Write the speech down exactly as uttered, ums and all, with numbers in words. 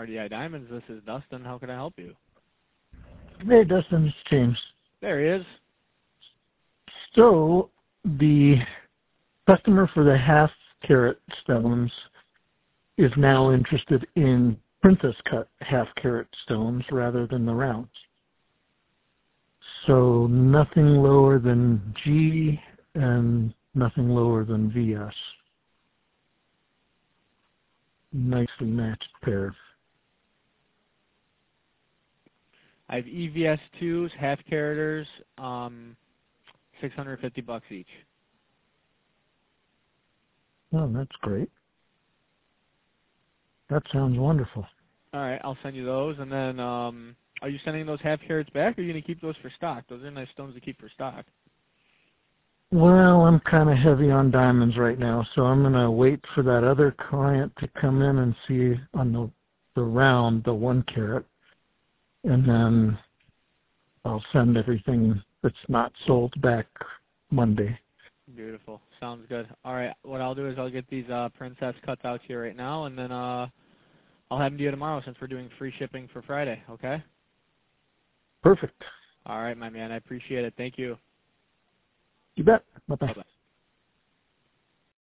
R D I Diamonds. This is Dustin. How can I help you? Hey, Dustin, it's James. There he is. So, the customer for the half carat stones is now interested in princess cut half carat stones rather than the rounds. So nothing lower than G and nothing lower than V S. Nicely matched pair. I have E V S twos, half caraters, um, six hundred fifty bucks each. Oh, that's great. That sounds wonderful. All right, I'll send you those. And then, um, are you sending those half carats back, or are you going to keep those for stock? Those are nice stones to keep for stock. Well, I'm kind of heavy on diamonds right now, so I'm going to wait for that other client to come in and see on the, the round, the one carat, and then I'll send everything that's not sold back Monday. Beautiful. Sounds good. All right, what I'll do is I'll get these uh, princess cuts out to you right now, and then uh, I'll have them to you tomorrow since we're doing free shipping for Friday, okay? Perfect. All right, my man. I appreciate it. Thank you. You bet. Bye-bye. Bye-bye.